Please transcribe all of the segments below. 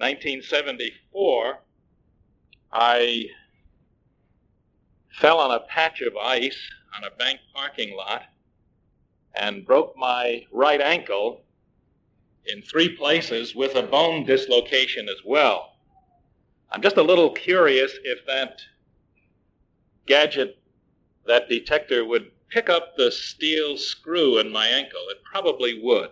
1974, I fell on a patch of ice on a bank parking lot and broke my right ankle in 3 places with a bone dislocation as well. I'm just a little curious if that gadget, that detector, would pick up the steel screw in my ankle. It probably would.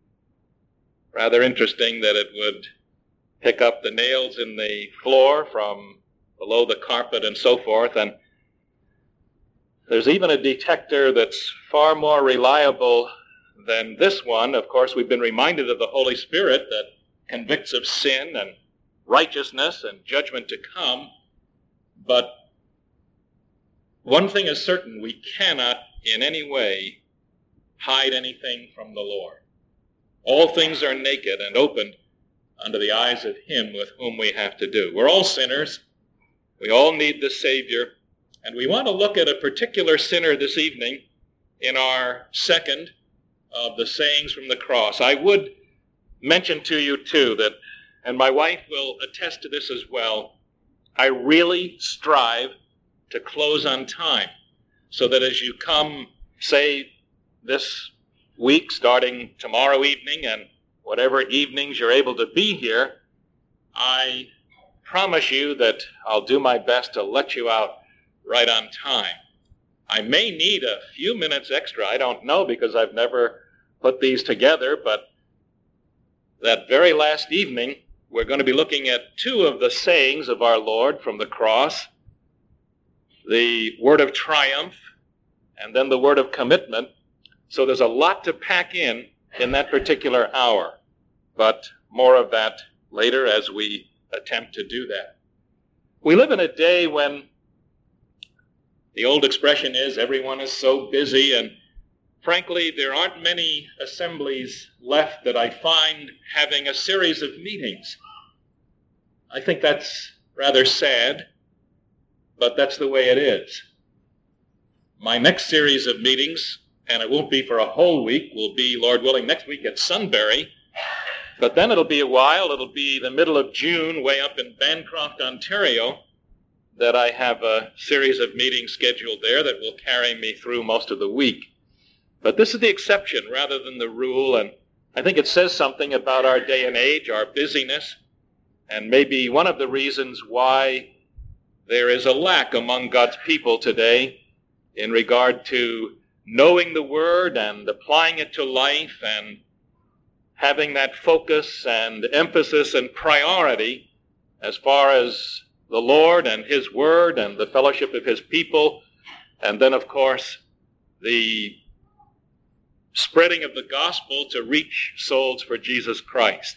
Rather interesting that it would pick up the nails in the floor from below the carpet and so forth. And there's even a detector that's far more reliable than this one. Of course, we've been reminded of the Holy Spirit that convicts of sin and righteousness and judgment to come. But one thing is certain: we cannot in any way hide anything from the Lord. All things are naked and opened under the eyes of Him with whom we have to do. We're all sinners. We all need the Savior. And we want to look at a particular sinner this evening in our second of the sayings from the cross. I would mention to you, too, that, and my wife will attest to this as well, I really strive to close on time, so that as you come, say, this week, starting tomorrow evening, and whatever evenings you're able to be here, I promise you that I'll do my best to let you out right on time. I may need a few minutes extra, I don't know, because I've never put these together, but that very last evening, we're going to be looking at 2 of the sayings of our Lord from the cross, the word of triumph, and then the word of commitment. So there's a lot to pack in that particular hour, but more of that later as we attempt to do that. We live in a day when the old expression is, everyone is so busy, and frankly, there aren't many assemblies left that I find having a series of meetings. I think that's rather sad, but that's the way it is. My next series of meetings, and it won't be for a whole week, will be, Lord willing, next week at Sunbury, but then it'll be a while. It'll be the middle of June, way up in Bancroft, Ontario, that I have a series of meetings scheduled there that will carry me through most of the week. But this is the exception rather than the rule, and I think it says something about our day and age, our busyness, and maybe one of the reasons why there is a lack among God's people today in regard to knowing the Word and applying it to life and having that focus and emphasis and priority as far as the Lord and His Word and the fellowship of His people, and then, of course, the spreading of the gospel to reach souls for Jesus Christ.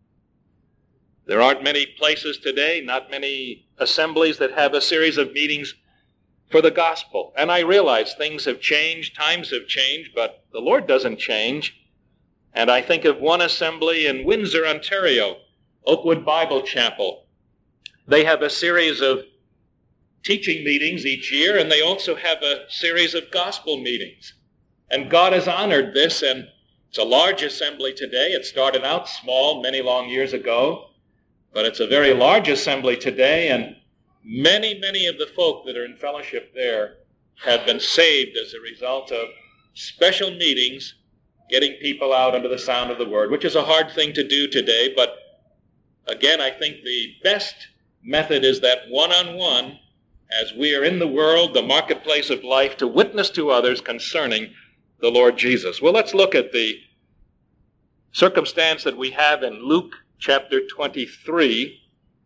There aren't many places today, not many assemblies that have a series of meetings for the gospel. And I realize things have changed, times have changed, but the Lord doesn't change. And I think of one assembly in Windsor, Ontario, Oakwood Bible Chapel. They have a series of teaching meetings each year, and they also have a series of gospel meetings. And God has honored this, and it's a large assembly today. It started out small many long years ago, but it's a very large assembly today, and many of the folk that are in fellowship there have been saved as a result of special meetings, getting people out under the sound of the Word, which is a hard thing to do today, but again, I think the best method is that one-on-one, as we are in the world, the marketplace of life, to witness to others concerning the Lord Jesus. Well, let's look at the circumstance that we have in Luke chapter 23.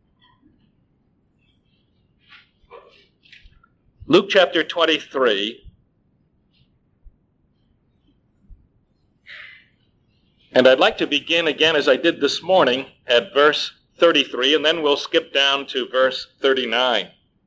Luke chapter 23. And I'd like to begin again, as I did this morning, at verse 33, and then we'll skip down to verse 39.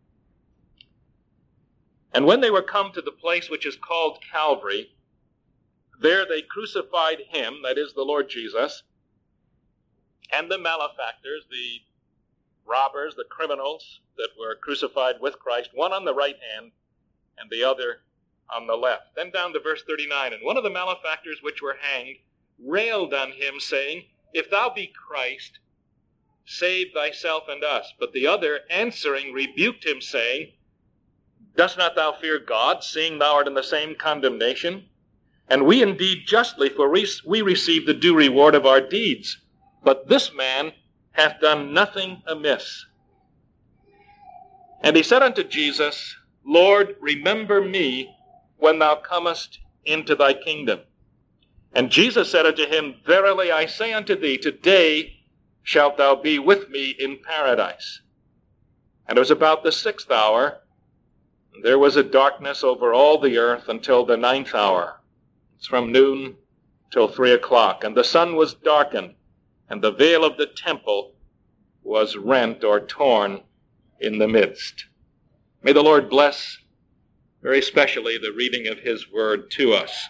And when they were come to the place which is called Calvary, there they crucified him, that is the Lord Jesus, and the malefactors, the robbers, the criminals that were crucified with Christ, one on the right hand and the other on the left. Then down to verse 39, and one of the malefactors which were hanged railed on him, saying, If thou be Christ, save thyself and us. But the other, answering, rebuked him, saying, Dost not thou fear God, seeing thou art in the same condemnation? And we indeed justly, for we receive the due reward of our deeds. But this man hath done nothing amiss. And he said unto Jesus, Lord, remember me when thou comest into thy kingdom. And Jesus said unto him, Verily I say unto thee, today shalt thou be with me in paradise. And it was about the 6th hour, and there was a darkness over all the earth until the 9th hour. It's from noon till 3 o'clock. And the sun was darkened, and the veil of the temple was rent or torn in the midst. May the Lord bless very especially the reading of his word to us.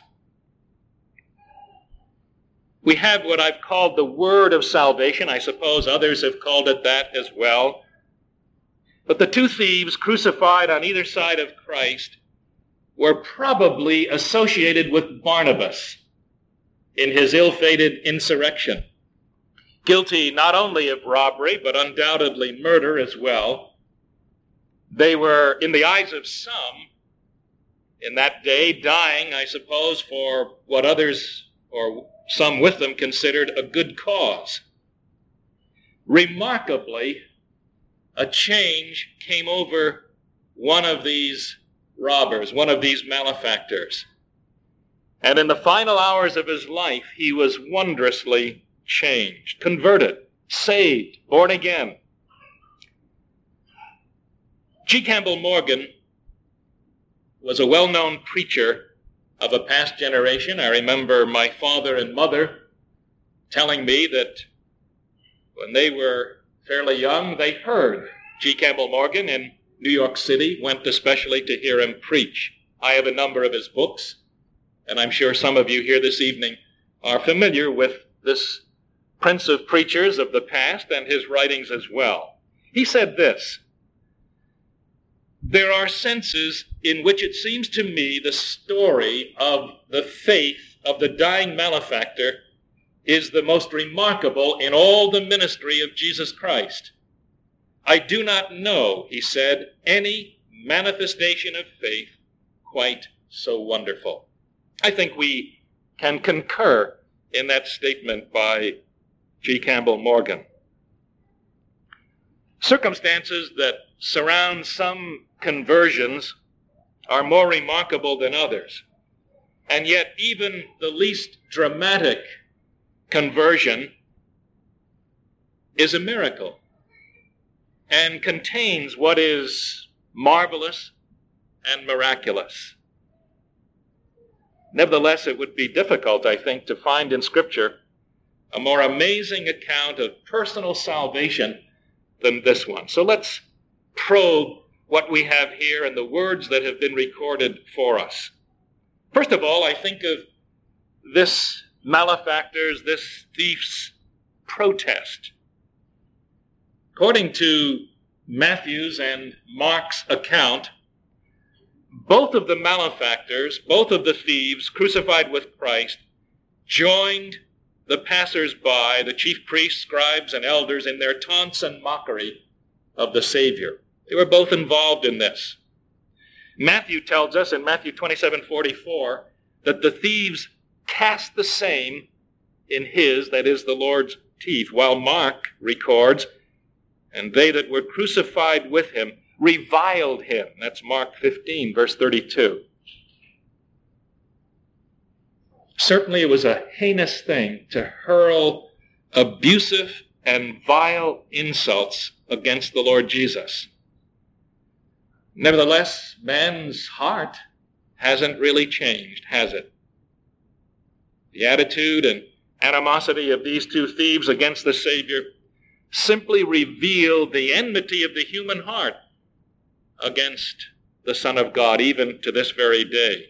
We have what I've called the word of salvation. I suppose others have called it that as well. But the two thieves crucified on either side of Christ were probably associated with Barnabas in his ill-fated insurrection. Guilty not only of robbery, but undoubtedly murder as well. They were, in the eyes of some, in that day, dying, I suppose, for what others, or some with them, considered a good cause. Remarkably, a change came over one of these robbers, one of these malefactors. And in the final hours of his life, he was wondrously changed, converted, saved, born again. G. Campbell Morgan was a well-known preacher of a past generation. I remember my father and mother telling me that when they were fairly young, they heard G. Campbell Morgan in New York City, went especially to hear him preach. I have a number of his books, and I'm sure some of you here this evening are familiar with this prince of preachers of the past and his writings as well. He said this, There are senses in which it seems to me the story of the faith of the dying malefactor is the most remarkable in all the ministry of Jesus Christ. I do not know, he said, any manifestation of faith quite so wonderful. I think we can concur in that statement by G. Campbell Morgan. Circumstances that surround some conversions are more remarkable than others. And yet even the least dramatic conversion is a miracle and contains what is marvelous and miraculous. Nevertheless, it would be difficult, I think, to find in Scripture a more amazing account of personal salvation than this one. So let's probe what we have here and the words that have been recorded for us. First of all, I think of this malefactor's, this thief's protest. According to Matthew's and Mark's account, both of the malefactors, both of the thieves crucified with Christ, joined the passers-by, the chief priests, scribes, and elders, in their taunts and mockery of the Savior. They were both involved in this. Matthew tells us in Matthew 27:44 that the thieves cast the same in his, that is, the Lord's teeth, while Mark records, and they that were crucified with him reviled him. That's Mark 15, verse 32. Certainly it was a heinous thing to hurl abusive and vile insults against the Lord Jesus. Nevertheless, man's heart hasn't really changed, has it? The attitude and animosity of these two thieves against the Savior simply reveal the enmity of the human heart against the Son of God, even to this very day.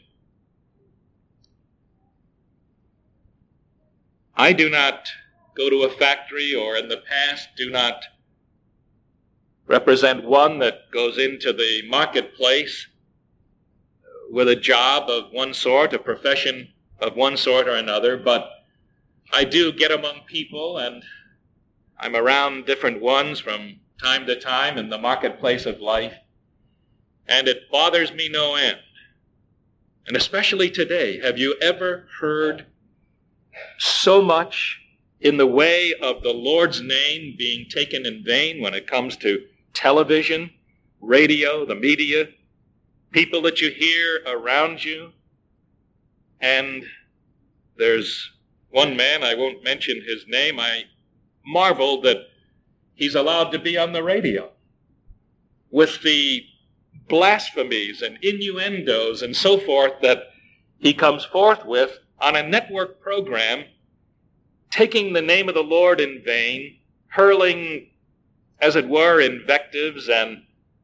I do not go to a factory, or in the past do not represent one that goes into the marketplace with a job of one sort, a profession of one sort or another, but I do get among people, and I'm around different ones from time to time in the marketplace of life, and it bothers me no end. And especially today, have you ever heard so much in the way of the Lord's name being taken in vain when it comes to television, radio, the media, people that you hear around you? And there's one man, I won't mention his name, I marveled that he's allowed to be on the radio with the blasphemies and innuendos and so forth that he comes forth with on a network program, taking the name of the Lord in vain, hurling, as it were, invectives and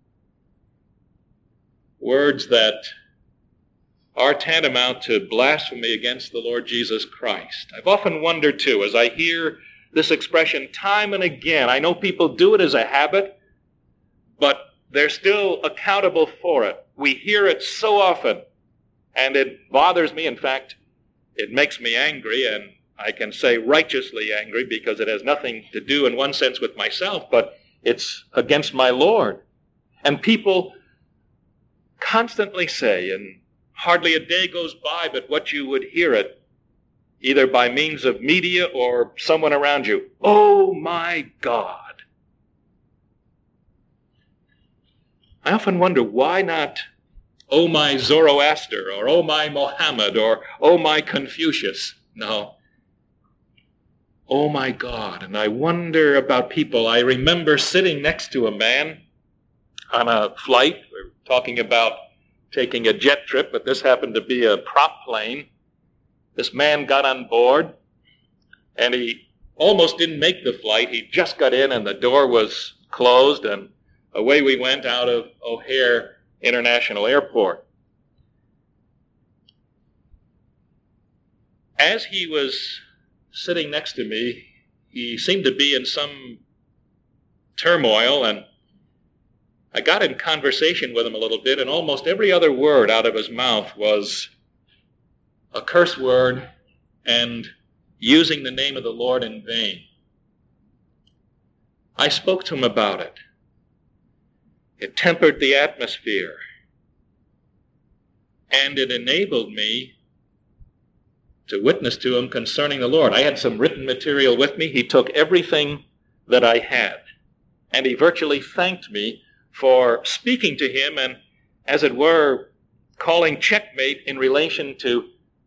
words that are tantamount to blasphemy against the Lord Jesus Christ. I've often wondered, too, as I hear this expression time and again, I know people do it as a habit, but they're still accountable for it. We hear it so often, and it bothers me. In fact, it makes me angry, and I can say righteously angry because it has nothing to do in one sense with myself, but it's against my Lord. And people constantly say, and hardly a day goes by but what you would hear it, either by means of media or someone around you, "Oh my God." I often wonder, why not, "Oh my Zoroaster," or "Oh my Mohammed," or "Oh my Confucius"? No. "Oh my God." And I wonder about people. I remember sitting next to a man on a flight. We're talking about taking a jet trip, but this happened to be a prop plane. This man got on board, and he almost didn't make the flight. He just got in, and the door was closed, and away we went out of O'Hare International Airport. As he was sitting next to me, he seemed to be in some turmoil, and I got in conversation with him a little bit, and almost every other word out of his mouth was a curse word and using the name of the Lord in vain. I spoke to him about it. It tempered the atmosphere, and it enabled me to witness to him concerning the Lord. I had some written material with me. He took everything that I had, and he virtually thanked me for speaking to him and, as it were, calling checkmate in relation to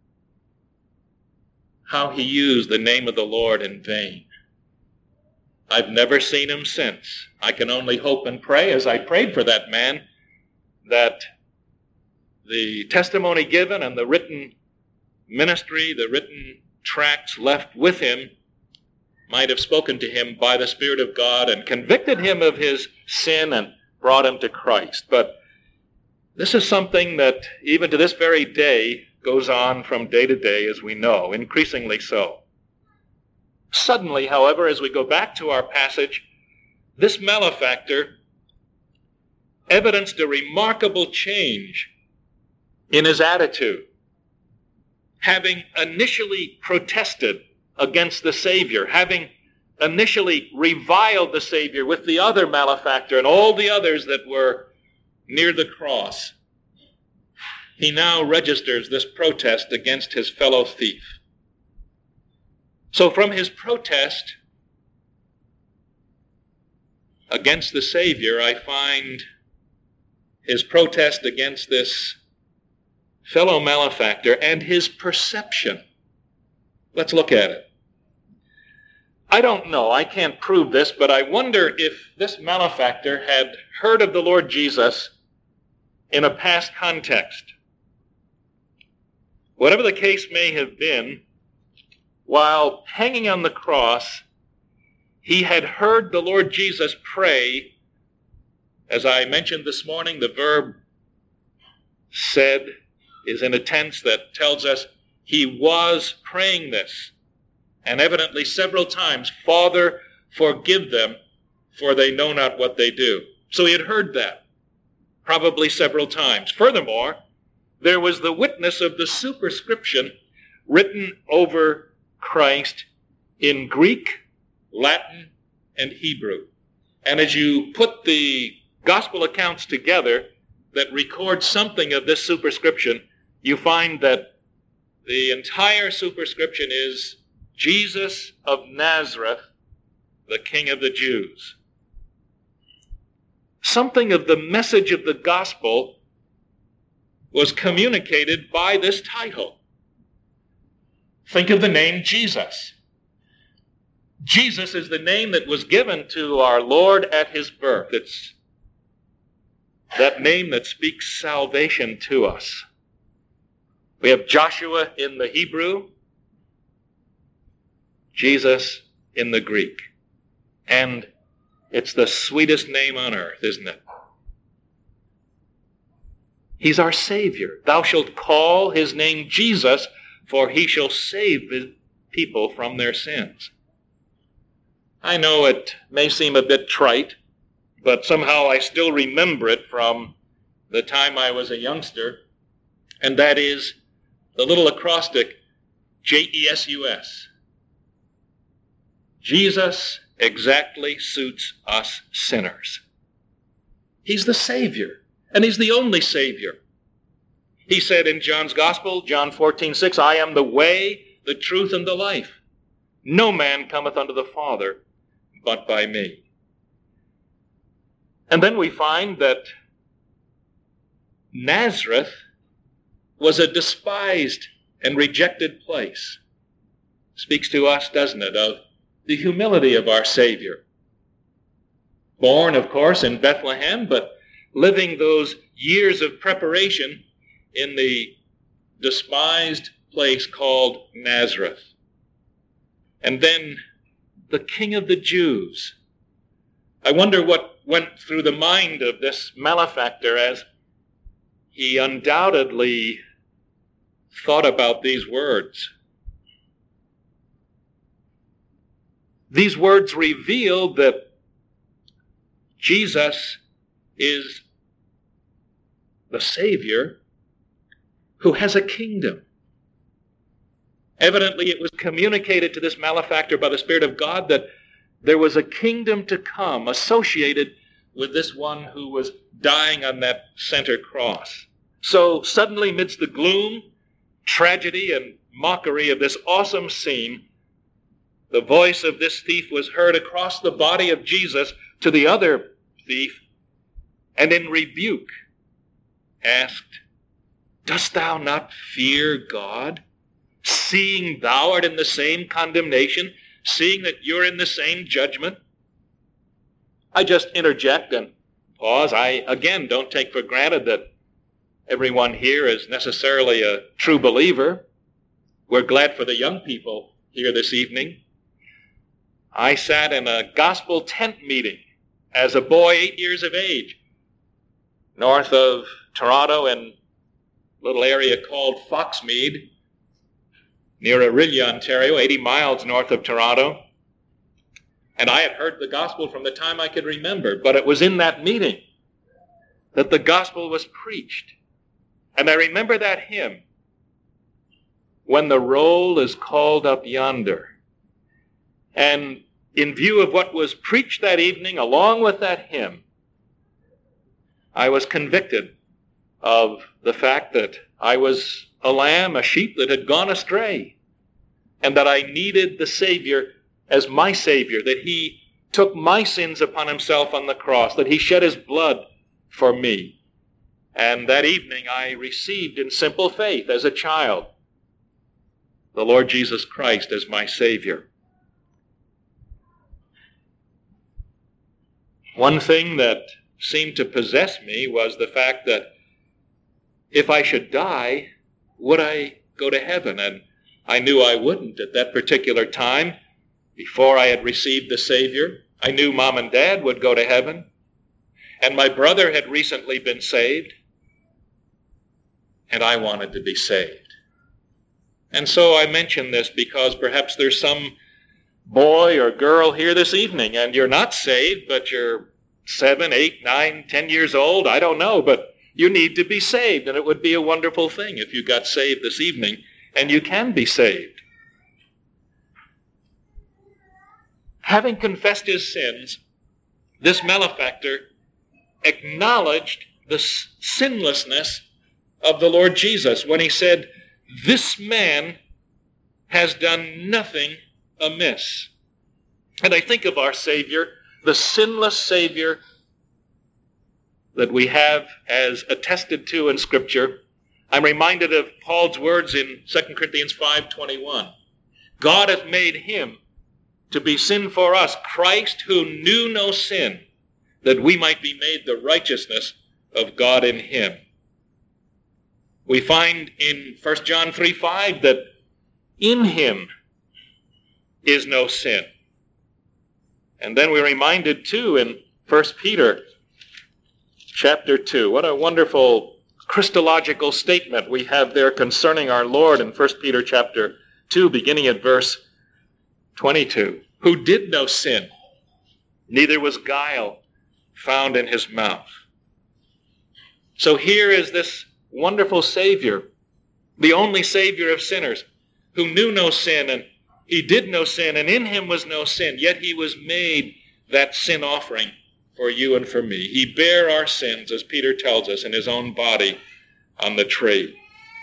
how he used the name of the Lord in vain. I've never seen him since. I can only hope and pray, as I prayed for that man, that the testimony given and the written ministry, the written tracts left with him, might have spoken to him by the Spirit of God and convicted him of his sin and brought him to Christ. But this is something that even to this very day goes on from day to day, as we know, increasingly so. Suddenly, however, as we go back to our passage, this malefactor evidenced a remarkable change in his attitude. Having initially protested against the Savior, having initially reviled the Savior with the other malefactor and all the others that were near the cross, he now registers this protest against his fellow thief. So from his protest against the Savior, I find his protest against this fellow malefactor and his perception. Let's look at it. I don't know, I can't prove this, but I wonder if this malefactor had heard of the Lord Jesus in a past context. Whatever the case may have been, while hanging on the cross, he had heard the Lord Jesus pray. As I mentioned this morning, the verb said is in a tense that tells us he was praying this. And evidently several times, "Father, forgive them, for they know not what they do." So he had heard that, probably several times. Furthermore, there was the witness of the superscription written over Christ in Greek, Latin, and Hebrew. And as you put the gospel accounts together that record something of this superscription, you find that the entire superscription is Jesus of Nazareth, the King of the Jews. Something of the message of the gospel was communicated by this title. Think of the name Jesus. Jesus is the name that was given to our Lord at his birth. It's that name that speaks salvation to us. We have Joshua in the Hebrew, Jesus in the Greek. And it's the sweetest name on earth, isn't it? He's our Savior. Thou shalt call his name Jesus, for he shall save his people from their sins. I know it may seem a bit trite, but somehow I still remember it from the time I was a youngster, and that is the little acrostic, JESUS. Jesus exactly suits us sinners. He's the Savior, and he's the only Savior. He said in John's Gospel, John 14:6, I am the way, the truth, and the life. No man cometh unto the Father but by me. And then we find that Nazareth was a despised and rejected place. Speaks to us, doesn't it, of the humility of our Savior. Born, of course, in Bethlehem, but living those years of preparation in the despised place called Nazareth. And then the King of the Jews. I wonder what went through the mind of this malefactor as he undoubtedly thought about these words. These words reveal that Jesus is the Savior who has a kingdom. Evidently, it was communicated to this malefactor by the Spirit of God that there was a kingdom to come associated with this one who was dying on that center cross. So suddenly, amidst the gloom, tragedy, and mockery of this awesome scene, the voice of this thief was heard across the body of Jesus to the other thief, and in rebuke asked, Dost thou not fear God, seeing thou art in the same condemnation, seeing that you're in the same judgment? I just interject and pause. I, again, don't take for granted that everyone here is necessarily a true believer. We're glad for the young people here this evening. I sat in a gospel tent meeting as a boy 8 years of age, north of Toronto in a little area called Foxmead, near Orillia, Ontario, 80 miles north of Toronto. And I had heard the gospel from the time I could remember, but it was in that meeting that the gospel was preached. And I remember that hymn, When the Roll is Called Up Yonder. And in view of what was preached that evening, along with that hymn, I was convicted of the fact that I was a lamb, a sheep that had gone astray, and that I needed the Savior as my Savior, that he took my sins upon himself on the cross, that he shed his blood for me. And that evening I received in simple faith as a child the Lord Jesus Christ as my Savior. One thing that seemed to possess me was the fact that if I should die, would I go to heaven? And I knew I wouldn't at that particular time. Before I had received the Savior, I knew Mom and Dad would go to heaven. And my brother had recently been saved. And I wanted to be saved. And so I mention this because perhaps there's some boy or girl here this evening and you're not saved, but you're 7, 8, 9, 10 years old. I don't know, but you need to be saved. And it would be a wonderful thing if you got saved this evening. And you can be saved. having confessed his sins, this malefactor acknowledged the sinlessness of the Lord Jesus when he said, "This man has done nothing amiss." And I think of our Savior, the sinless Savior that we have as attested to in Scripture. I'm reminded of Paul's words in 2 Corinthians 5:21. God hath made him to be sin for us, Christ who knew no sin, that we might be made the righteousness of God in him. We find in 1 John 3:5 that in him is no sin. And then we're reminded too in 1 Peter chapter 2. What a wonderful Christological statement we have there concerning our Lord in 1 Peter chapter 2, beginning at verse 22. Who did no sin, neither was guile found in his mouth. So here is this wonderful Savior, the only Savior of sinners, who knew no sin, and he did no sin, and in him was no sin, yet he was made that sin offering for you and for me. He bare our sins, as Peter tells us, in his own body on the tree.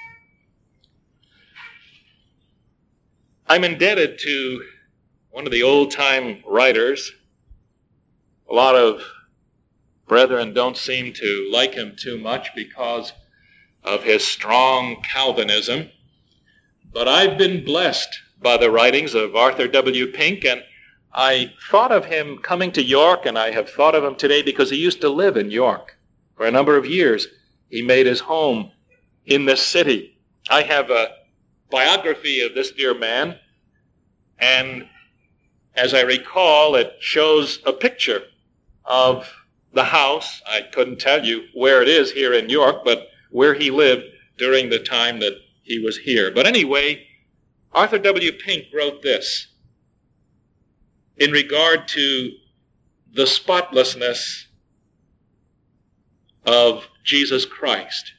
I'm indebted to one of the old-time writers. A lot of brethren don't seem to like him too much because of his strong Calvinism. But I've been blessed by the writings of Arthur W. Pink, and I thought of him coming to York, and I have thought of him today because he used to live in York. For a number of years, he made his home in this city. I have a biography of this dear man, and as I recall, it shows a picture of the house. I couldn't tell you where it is here in York, but where he lived during the time that he was here. But anyway, Arthur W. Pink wrote this in regard to the spotlessness of Jesus Christ.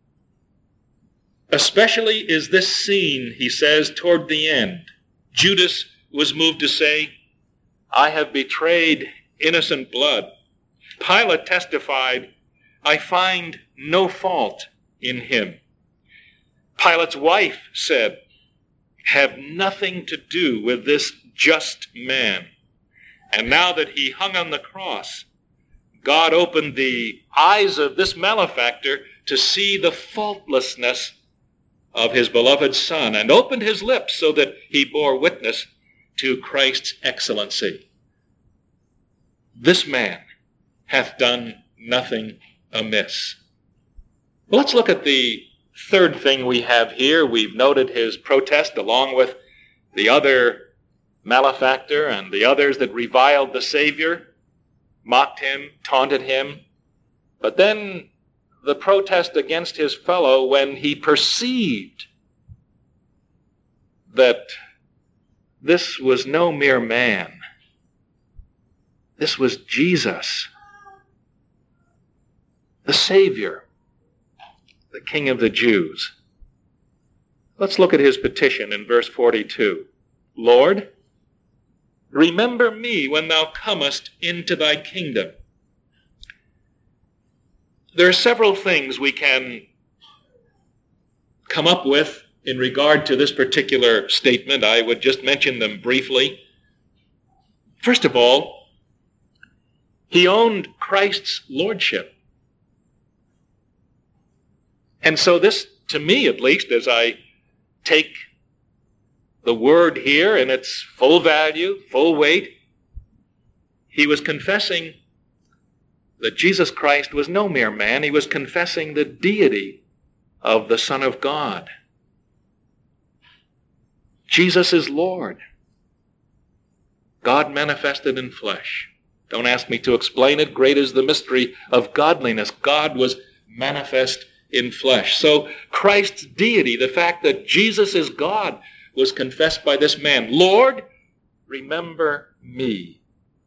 Especially is this seen, he says, toward the end. Judas was moved to say, "I have betrayed innocent blood." Pilate testified, "I find no fault in him." Pilate's wife said, "Have nothing to do with this just man." And now that he hung on the cross, God opened the eyes of this malefactor to see the faultlessness of his beloved Son, and opened his lips so that he bore witness to Christ's excellency. This man hath done nothing amiss. Well, let's look at the third thing we have here. We've noted his protest along with the other malefactor and the others that reviled the Savior, mocked him, taunted him. But then the protest against his fellow when he perceived that this was no mere man. This was Jesus, the Savior, the King of the Jews. Let's look at his petition in verse 42. "Lord, remember me when thou comest into thy kingdom." There are several things we can come up with in regard to this particular statement. I would just mention them briefly. First of all, he owned Christ's lordship. And so this, to me at least, as I take the word here in its full value, full weight, he was confessing that Jesus Christ was no mere man. He was confessing the deity of the Son of God. Jesus is Lord. God manifested in flesh. Don't ask me to explain it. Great is the mystery of godliness. God was manifest in flesh. So Christ's deity, the fact that Jesus is God, was confessed by this man. "Lord, remember me."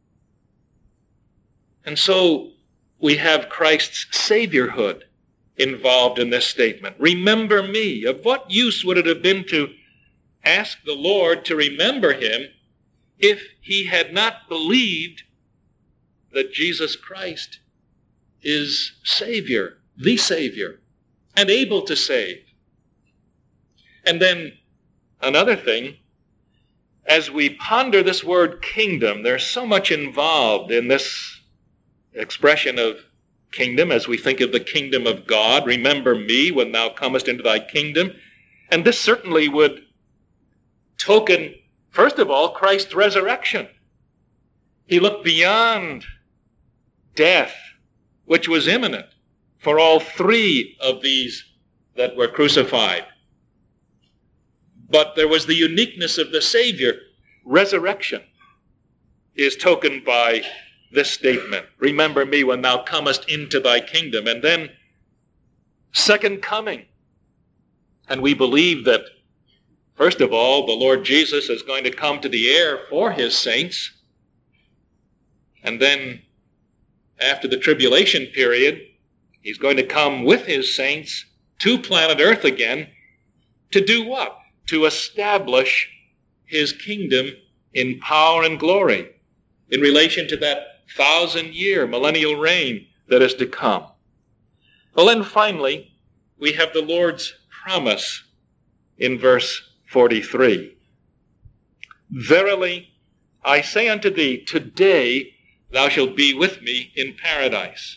And so we have Christ's Saviorhood involved in this statement. Remember me. Of what use would it have been to ask the Lord to remember him if he had not believed that Jesus Christ is Savior, the Savior, and able to save. And then another thing, as we ponder this word kingdom, there's so much involved in this expression of kingdom as we think of the kingdom of God. Remember me when thou comest into thy kingdom. And this certainly would token, first of all, Christ's resurrection. He looked beyond death, which was imminent for all three of these that were crucified. But there was the uniqueness of the Savior. Resurrection is tokened by this statement, remember me when thou comest into thy kingdom. And then second coming. And we believe that, first of all, the Lord Jesus is going to come to the air for his saints. And then after the tribulation period, he's going to come with his saints to planet Earth again to do what? To establish his kingdom in power and glory in relation to that 1,000-year millennial reign that is to come. Well, then finally, we have the Lord's promise in verse 43. Verily, I say unto thee, today thou shalt be with me in paradise.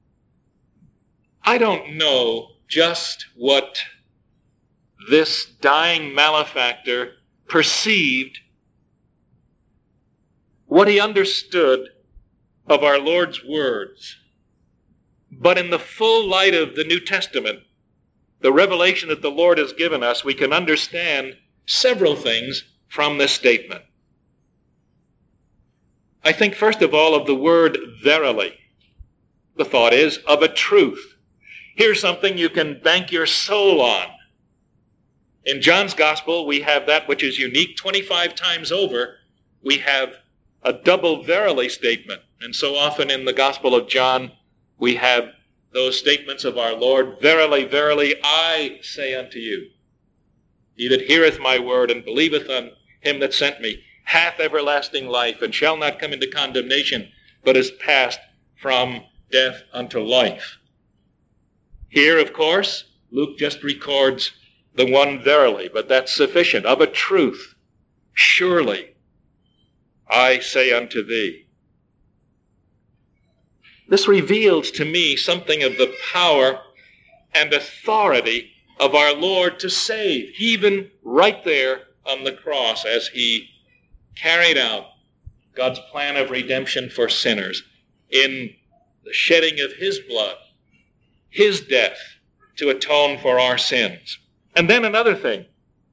I don't know just what this dying malefactor perceived, what he understood of our Lord's words. But in the full light of the New Testament, the revelation that the Lord has given us, we can understand several things from this statement. I think, first of all, of the word verily. The thought is of a truth. Here's something you can bank your soul on. In John's Gospel, we have that which is unique. 25 times over, we have a double verily statement. And so often in the Gospel of John, we have those statements of our Lord, verily, verily, I say unto you, he that heareth my word and believeth on him that sent me hath everlasting life, and shall not come into condemnation, but is passed from death unto life. Here, of course, Luke just records the one verily, but that's sufficient, of a truth. Surely, I say unto thee. This reveals to me something of the power and authority of our Lord to save, even right there on the cross as he carried out God's plan of redemption for sinners in the shedding of his blood, his death to atone for our sins. And then another thing,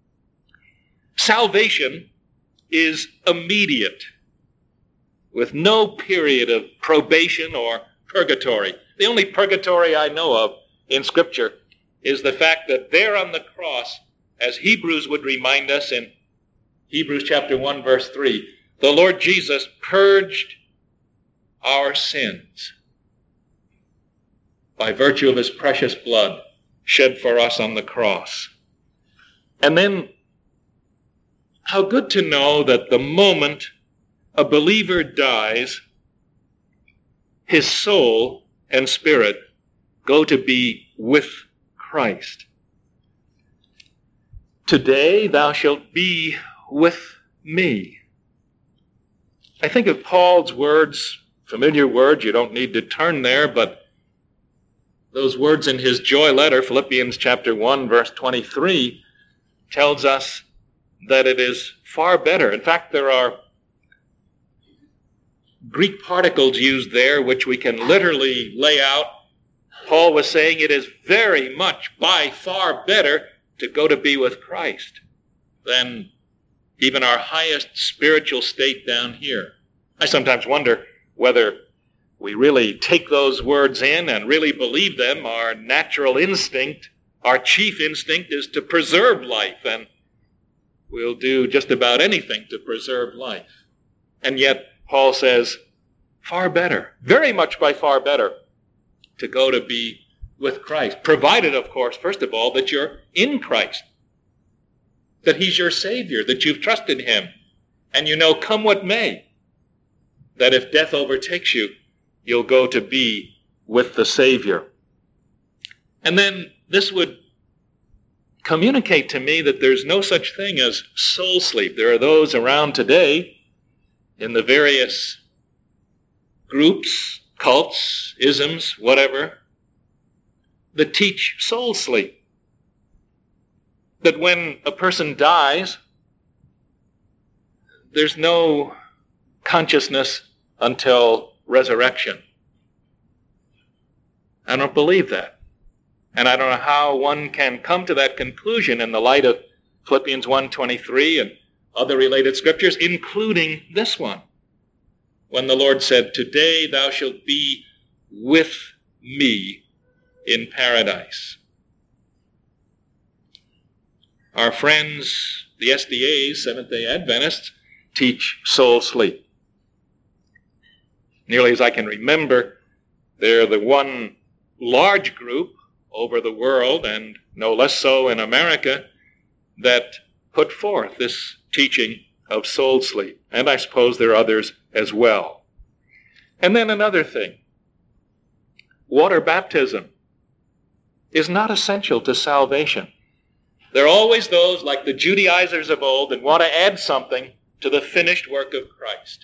salvation is immediate, with no period of probation or purgatory. The only purgatory I know of in Scripture is the fact that there on the cross, as Hebrews would remind us in Hebrews chapter 1, verse 3, the Lord Jesus purged our sins by virtue of his precious blood shed for us on the cross. And then, how good to know that the moment a believer dies, his soul and spirit go to be with Christ. Today thou shalt be with me. I think of Paul's words, familiar words, you don't need to turn there, but those words in his joy letter, Philippians chapter 1, verse 23, tells us that it is far better. In fact, there are Greek particles used there which we can literally lay out. Paul was saying it is very much, by far better to go to be with Christ than even our highest spiritual state down here. I sometimes wonder whether we really take those words in and really believe them. Our natural instinct, our chief instinct, is to preserve life, and we'll do just about anything to preserve life. And yet, Paul says, far better, very much by far better, to go to be with Christ. Provided, of course, first of all, that you're in Christ, that he's your Savior, that you've trusted him, And you know, come what may, that if death overtakes you, you'll go to be with the Savior. And then this would communicate to me that there's no such thing as soul sleep. There are those around today in the various groups, cults, isms, whatever, that teach soul sleep. That when a person dies, there's no consciousness until resurrection. I don't believe that. And I don't know how one can come to that conclusion in the light of Philippians 1:23 and other related scriptures, including this one, when the Lord said, "Today thou shalt be with me in paradise." Our friends, the SDAs, Seventh-day Adventists, teach soul sleep. Nearly as I can remember, they're the one large group over the world, and no less so in America, that put forth this teaching of soul sleep. And I suppose there are others as well. And then another thing. Water baptism is not essential to salvation. There are always those like the Judaizers of old that want to add something to the finished work of Christ.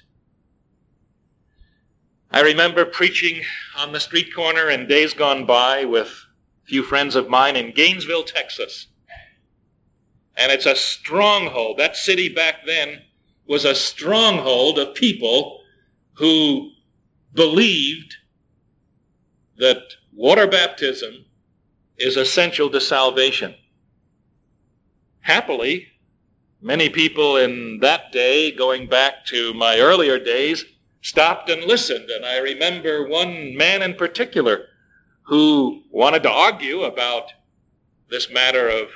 I remember preaching on the street corner in days gone by with a few friends of mine in Gainesville, Texas. And it's a stronghold. That city back then was a stronghold of people who believed that water baptism is essential to salvation. Happily, many people in that day, going back to my earlier days, stopped and listened. And I remember one man in particular who wanted to argue about this matter of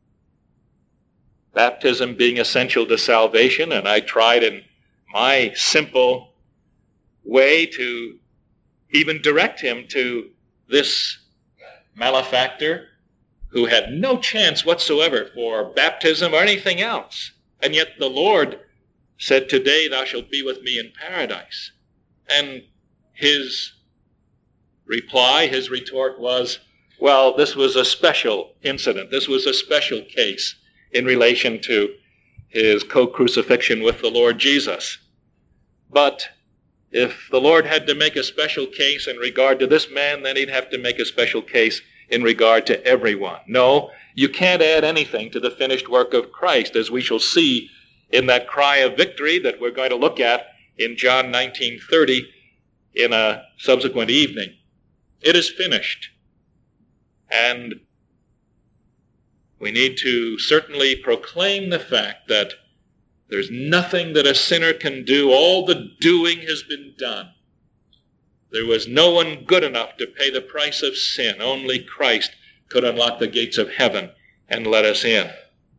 baptism being essential to salvation. And I tried in my simple way to even direct him to this malefactor who had no chance whatsoever for baptism or anything else. And yet the Lord said, "Today thou shalt be with me in paradise." And his reply, his retort was, well, this was a special incident. This was a special case in relation to his co-crucifixion with the Lord Jesus. But if the Lord had to make a special case in regard to this man, then he'd have to make a special case in regard to everyone. No, you can't add anything to the finished work of Christ, as we shall see in that cry of victory that we're going to look at in John 19:30 in a subsequent evening. It is finished. And we need to certainly proclaim the fact that there's nothing that a sinner can do. All the doing has been done. There was no one good enough to pay the price of sin. Only Christ could unlock the gates of heaven and let us in.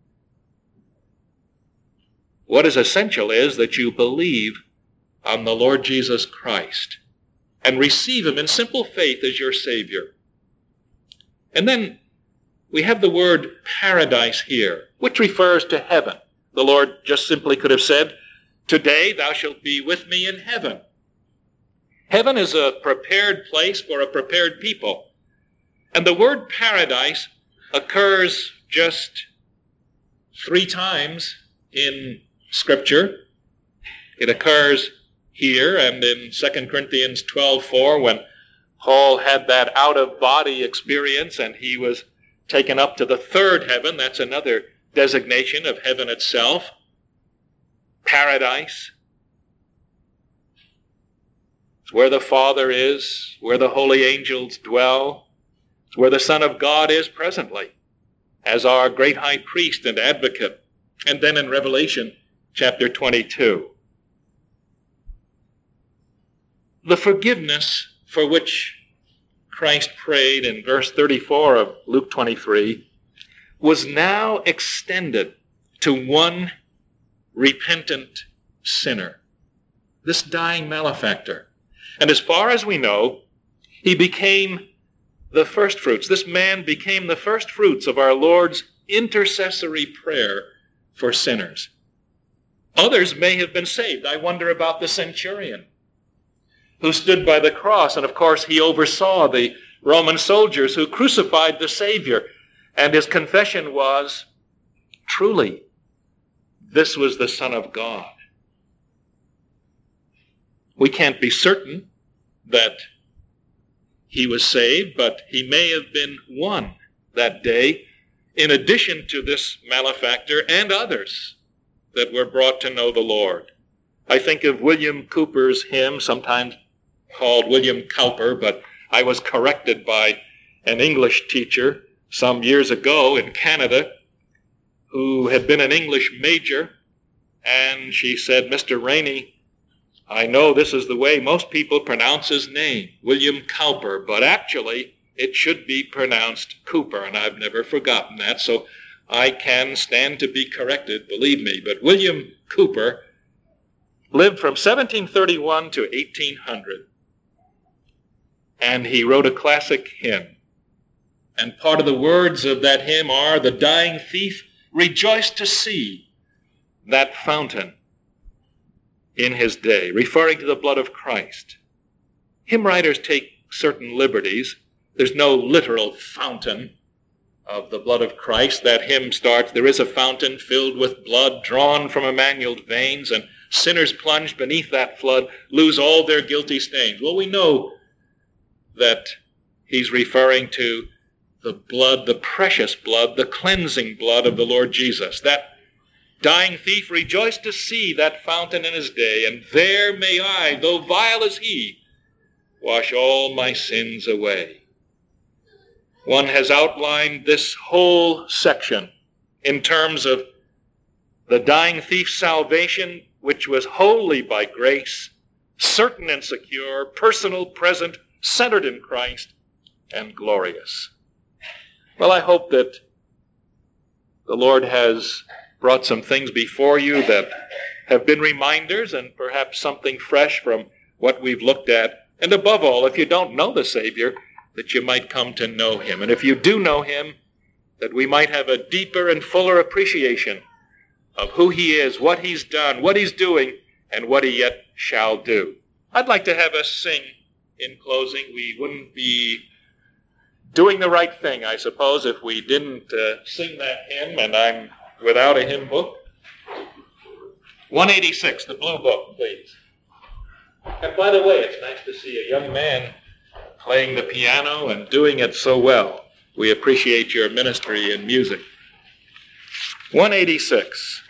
What is essential is that you believe on the Lord Jesus Christ and receive him in simple faith as your Savior. And then we have the word paradise here, which refers to heaven. The Lord just simply could have said, "Today thou shalt be with me in heaven." Heaven is a prepared place for a prepared people. And the word paradise occurs just 3 times in Scripture. It occurs here and in 2 Corinthians 12:4 when Paul had that out-of-body experience and he was taken up to the 3rd heaven. That's another designation of heaven itself. Paradise. It's where the Father is, where the holy angels dwell. It's where the Son of God is presently as our great high priest and advocate. And then in Revelation chapter 22. The forgiveness for which Christ prayed in verse 34 of Luke 23 was now extended to one repentant sinner, this dying malefactor. And as far as we know, he became the first fruits. This man became the first fruits of our Lord's intercessory prayer for sinners. Others may have been saved. I wonder about the centurion who stood by the cross, and of course he oversaw the Roman soldiers who crucified the Savior, and his confession was, truly, this was the Son of God. We can't be certain that he was saved, but he may have been one that day, in addition to this malefactor and others that were brought to know the Lord. I think of William Cowper's hymn, sometimes called William Cowper, but I was corrected by an English teacher some years ago in Canada who had been an English major, and she said, Mr. Rainey, I know this is the way most people pronounce his name, William Cowper, but actually it should be pronounced Cooper, and I've never forgotten that, so I can stand to be corrected, believe me. But William Cowper lived from 1731 to 1800, and he wrote a classic hymn. And part of the words of that hymn are, the dying thief rejoiced to see that fountain in his day, referring to the blood of Christ. Hymn writers take certain liberties. There's no literal fountain of the blood of Christ. That hymn starts, there is a fountain filled with blood drawn from Emmanuel's veins, and sinners plunged beneath that flood lose all their guilty stains. Well, we know that he's referring to the blood, the precious blood, the cleansing blood of the Lord Jesus. That dying thief rejoiced to see that fountain in his day, and there may I, though vile as he, wash all my sins away. One has outlined this whole section in terms of the dying thief's salvation, which was wholly by grace, certain and secure, personal, present, centered in Christ, and glorious. Well, I hope that the Lord has brought some things before you that have been reminders and perhaps something fresh from what we've looked at. And above all, if you don't know the Savior, that you might come to know him. And if you do know him, that we might have a deeper and fuller appreciation of who he is, what he's done, what he's doing, and what he yet shall do. I'd like to have us sing in closing. We wouldn't be doing the right thing, I suppose, if we didn't sing that hymn, and I'm without a hymn book. 186, the blue book, please. And by the way, it's nice to see a young man playing the piano and doing it so well. We appreciate your ministry in music. 186.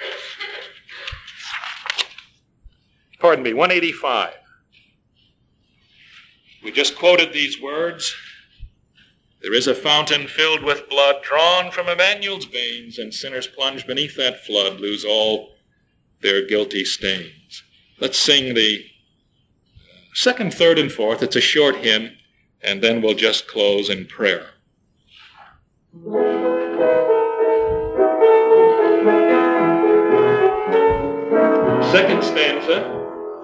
Pardon me, 185. We just quoted these words. There is a fountain filled with blood drawn from Emmanuel's veins, and sinners plunged beneath that flood lose all their guilty stains. Let's sing the second, third, and fourth. It's a short hymn, and then we'll just close in prayer. Second stanza.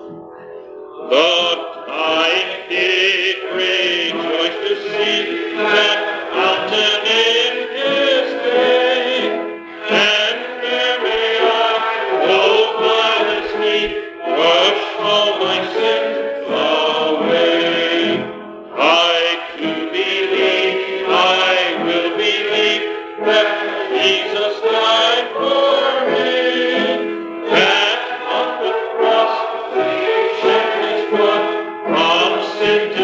The dying thief rejoiced to see that fountain in his day, and there may I, though vile as he, wash all my sins away. I too believe, I will believe that Jesus died for me, that on the cross he shed his blood from sin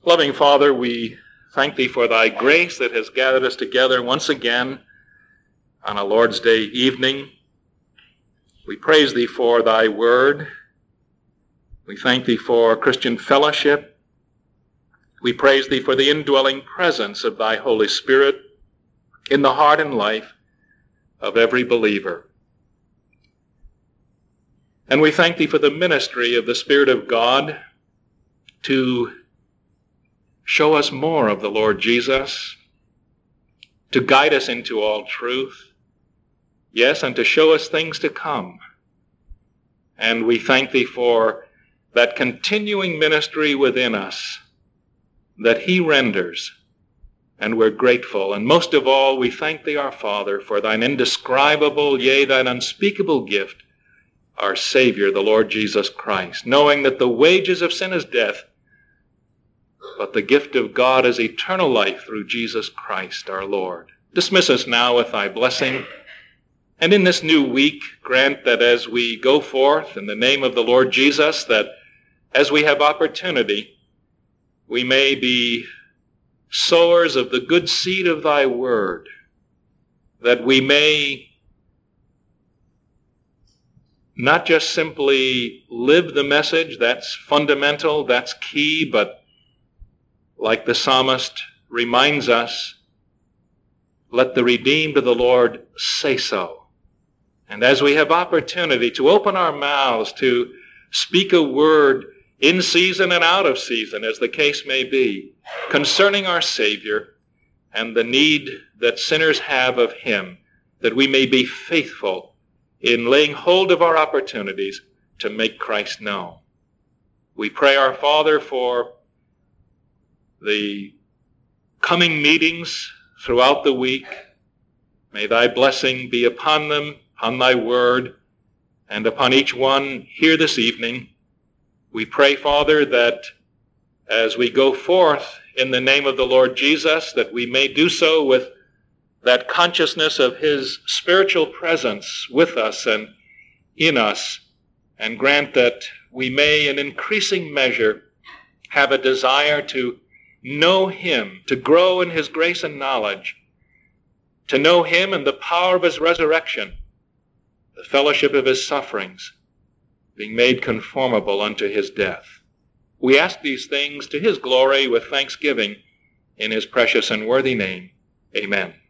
Loving Father, we thank thee for thy grace that has gathered us together once again on a Lord's Day evening. We praise thee for thy word. We thank thee for Christian fellowship. We praise thee for the indwelling presence of thy Holy Spirit in the heart and life of every believer. And we thank thee for the ministry of the Spirit of God to show us more of the Lord Jesus, to guide us into all truth, yes, and to show us things to come. And we thank thee for that continuing ministry within us that he renders, and we're grateful. And most of all, we thank thee, our Father, for thine indescribable, yea, thine unspeakable gift, our Savior, the Lord Jesus Christ, knowing that the wages of sin is death, but the gift of God is eternal life through Jesus Christ, our Lord. Dismiss us now with thy blessing. And in this new week, grant that as we go forth in the name of the Lord Jesus, that as we have opportunity, we may be sowers of the good seed of thy word, that we may not just simply live the message, that's fundamental, that's key, but like the psalmist reminds us, let the redeemed of the Lord say so. And as we have opportunity to open our mouths to speak a word in season and out of season, as the case may be, concerning our Savior and the need that sinners have of him, that we may be faithful in laying hold of our opportunities to make Christ known. We pray, our Father, for the coming meetings throughout the week. May thy blessing be upon them, upon thy word, and upon each one here this evening. We pray, Father, that as we go forth in the name of the Lord Jesus, that we may do so with that consciousness of his spiritual presence with us and in us, and grant that we may in increasing measure have a desire to know him, to grow in his grace and knowledge, to know him and the power of his resurrection, the fellowship of his sufferings, being made conformable unto his death. We ask these things to his glory with thanksgiving in his precious and worthy name. Amen.